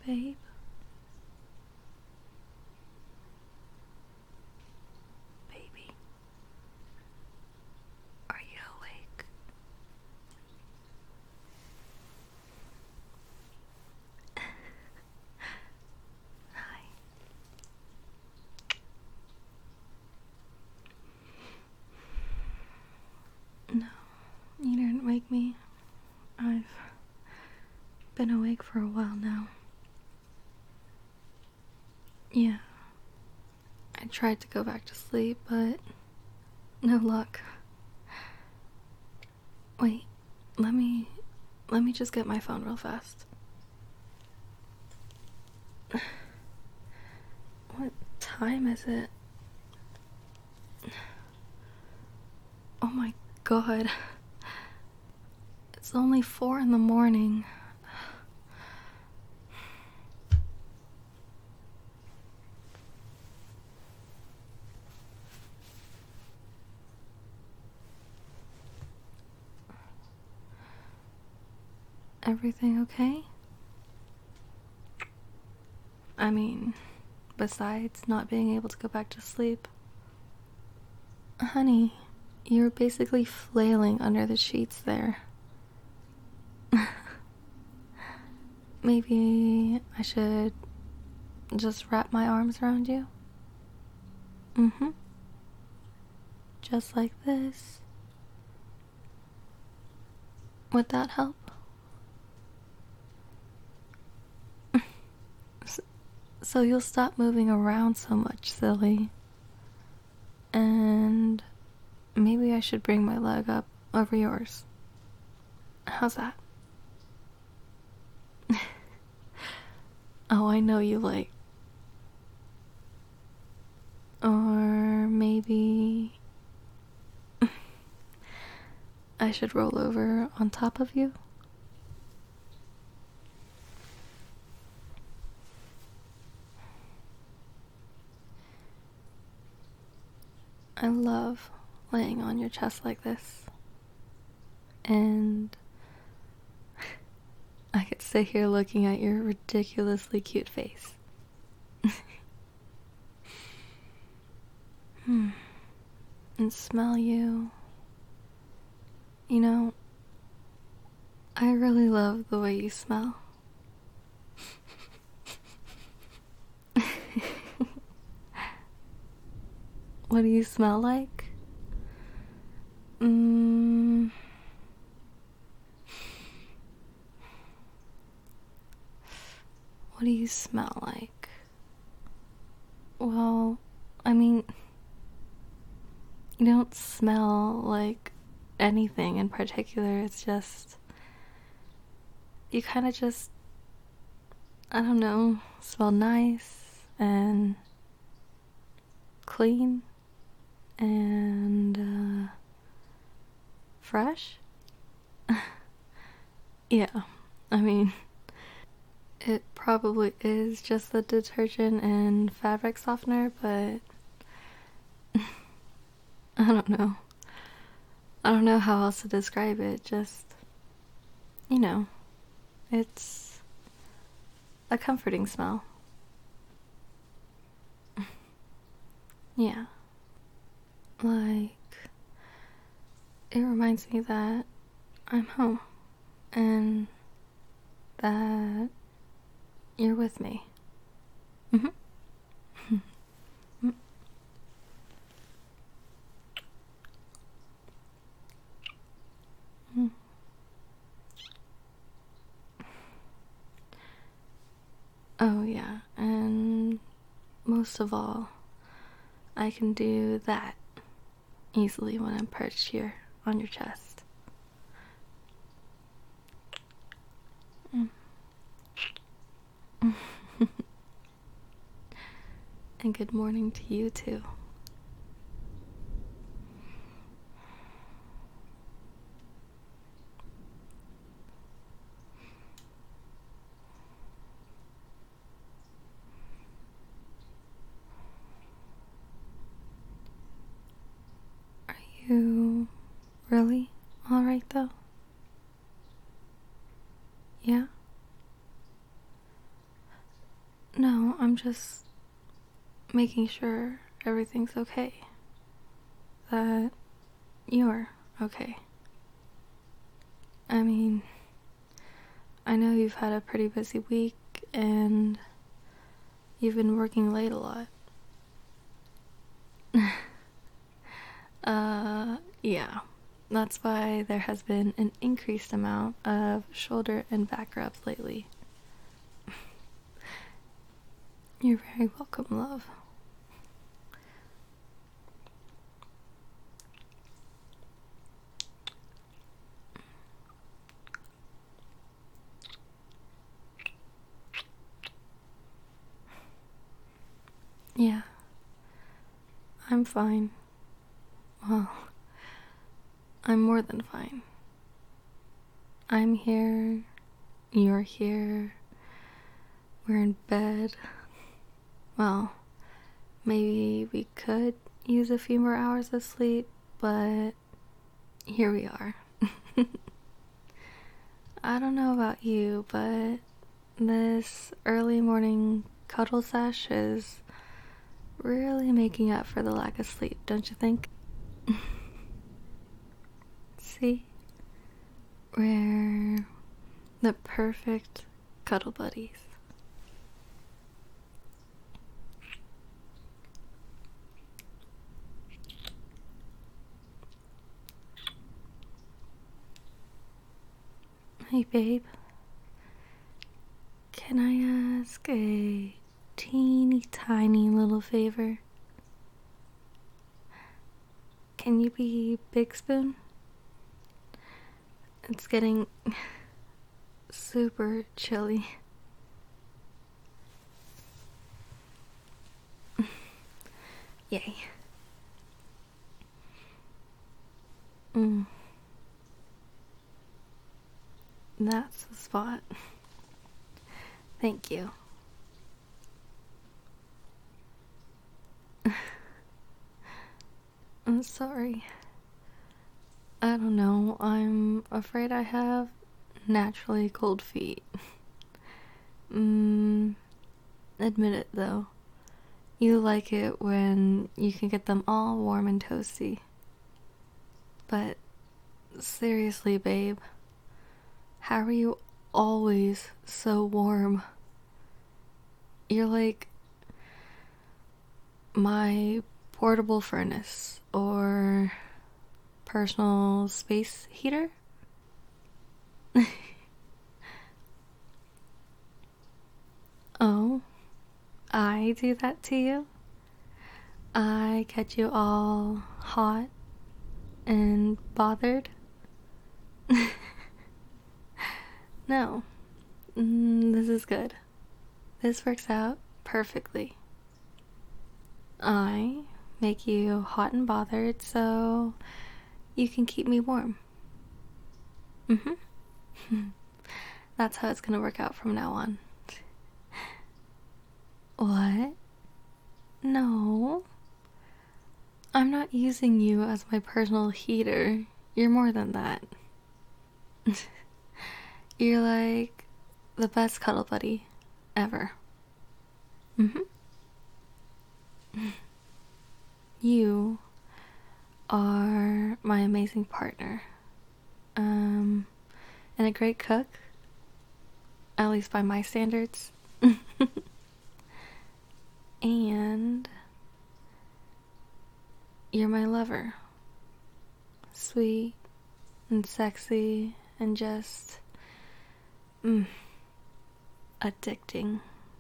babe? Baby, are you awake? Hi. No, you didn't wake me. I've been awake for a while now. Yeah. I tried to go back to sleep, but no luck. Wait, let me just get my phone real fast. What time is it? Oh my god. It's only 4 in the morning. Everything okay? I mean, besides not being able to go back to sleep. Honey, you're basically flailing under the sheets there. Maybe I should just wrap my arms around you? Mm-hmm. Just like this. Would that help? So you'll stop moving around so much, silly. And maybe I should bring my leg up over yours. How's that? Oh, I know you like. Or maybe I should roll over on top of you? I love laying on your chest like this. And I could sit here looking at your ridiculously cute face. And smell you. You know, I really love the way you smell. What do you smell like? What do you smell like? Well, I mean, you don't smell like anything in particular. It's just, you kind of just, I don't know, smell nice and clean and fresh. Yeah, I mean, it probably is just the detergent and fabric softener, but I don't know. I don't know how else to describe it. Just, you know, it's a comforting smell. Yeah. Like, it reminds me that I'm home and that you're with me. Mm-hmm. Oh, yeah, and most of all, I can do that easily when I'm perched here on your chest. And good morning to you, too. Are you really alright, though? Yeah? No, I'm just making sure everything's okay. That you're okay. I mean, I know you've had a pretty busy week and you've been working late a lot. Yeah. That's why there has been an increased amount of shoulder and back rubs lately. You're very welcome, love. Yeah, I'm fine. Well, I'm more than fine. I'm here, you're here, we're in bed. Well, maybe we could use a few more hours of sleep, but here we are. I don't know about you, but this early morning cuddle sesh is really making up for the lack of sleep, don't you think? See? We're the perfect cuddle buddies. Hey, babe. Can I ask a teeny tiny little favor? Can you be Big Spoon? It's getting super chilly. Yay. Mm. That's the spot. Thank you. I'm sorry. I don't know. I'm afraid I have naturally cold feet. Admit it though. You like it when you can get them all warm and toasty. But seriously, babe, how are you always so warm? You're like my portable furnace or personal space heater? Oh, I do that to you? I get you all hot and bothered? No, this is good. This works out perfectly. I make you hot and bothered so you can keep me warm. That's how it's gonna work out from now on. What? No. I'm not using you as my personal heater. You're more than that. You're like the best cuddle buddy ever. You are my amazing partner. And a great cook, at least by my standards. And you're my lover. Sweet and sexy and just addicting.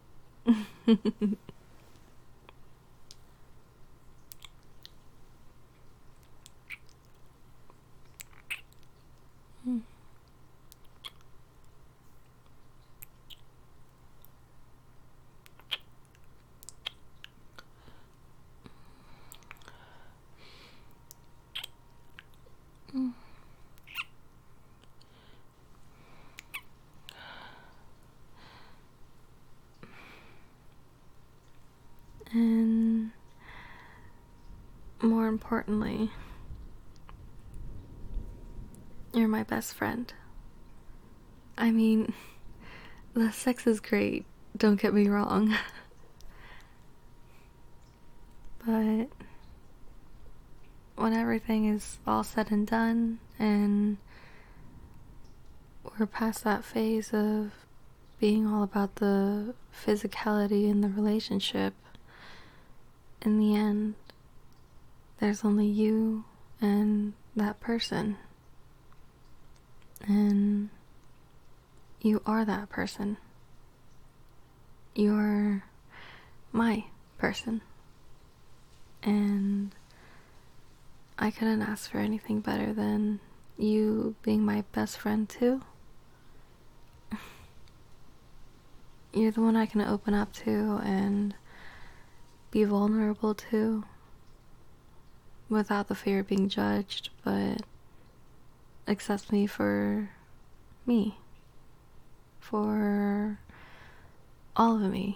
And more importantly, you're my best friend. I mean, the sex is great, Don't get me wrong. But when everything is all said and done and we're past that phase of being all about the physicality in the relationship, in the end, there's only you and that person. And you are that person. You're my person. And I couldn't ask for anything better than you being my best friend too. You're the one I can open up to and be vulnerable to without the fear of being judged, but accept me for me, for all of me.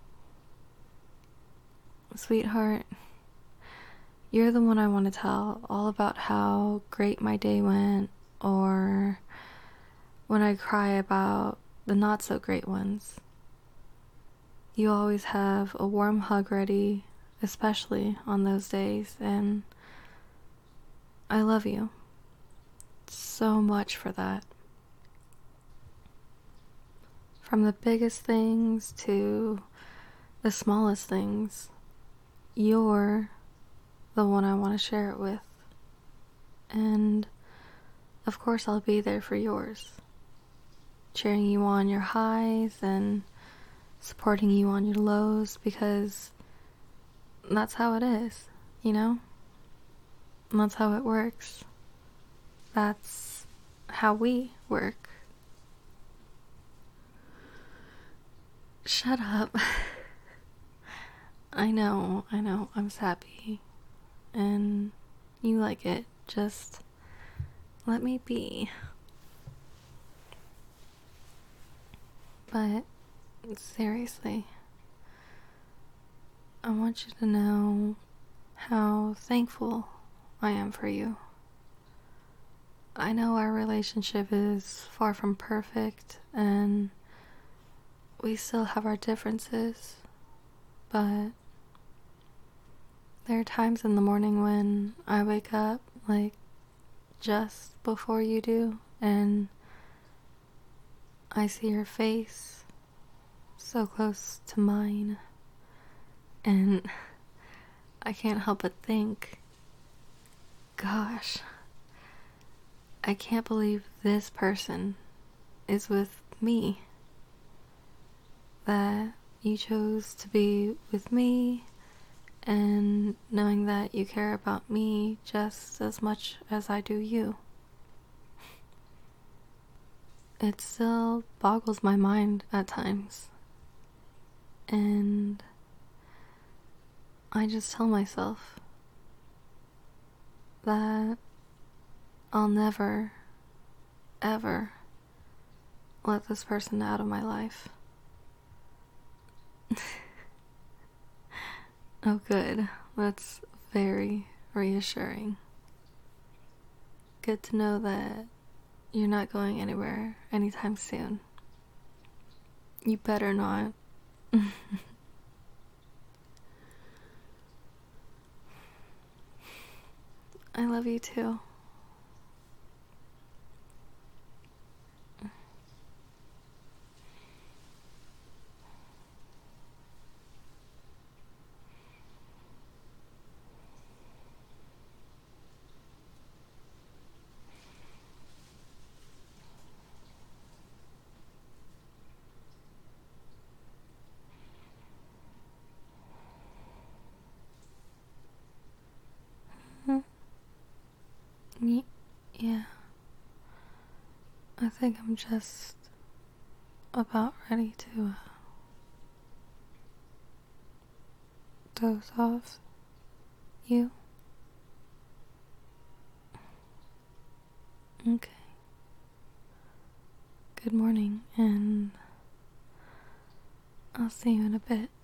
Sweetheart, you're the one I want to tell all about how great my day went, or when I cry about the not so great ones. You always have a warm hug ready, especially on those days, and I love you so much for that. From the biggest things to the smallest things, you're the one I want to share it with. And of course I'll be there for yours, cheering you on your highs and supporting you on your lows, because that's how it is, you know? And that's how it works. That's how we work. Shut up. I know, I'm sappy. And you like it. Just let me be. But seriously, I want you to know how thankful I am for you. I know our relationship is far from perfect and we still have our differences, but there are times in the morning when I wake up like just before you do and I see your face so close to mine, and I can't help but think, gosh, I can't believe this person is with me. That you chose to be with me, and knowing that you care about me just as much as I do you. It still boggles my mind at times. And I just tell myself that I'll never, ever let this person out of my life. Oh, good. That's very reassuring. Good to know that you're not going anywhere anytime soon. You better not. I love you too. Yeah. I think I'm just about ready to doze off. You? Okay. Good morning, and I'll see you in a bit.